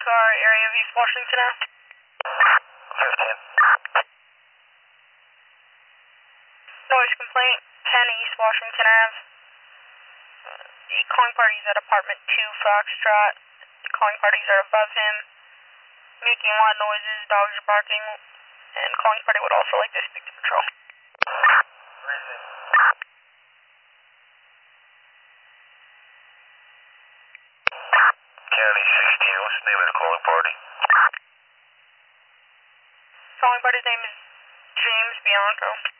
car, area of East Washington Ave. 15. Noise complaint, 10 East Washington Ave. The calling party's at apartment 2 Foxtrot. The calling parties are above him, making loud noises, dogs are barking, and calling party would also like to speak to patrol. County 16, what's the name of the calling party? Calling party's name is James Bianco.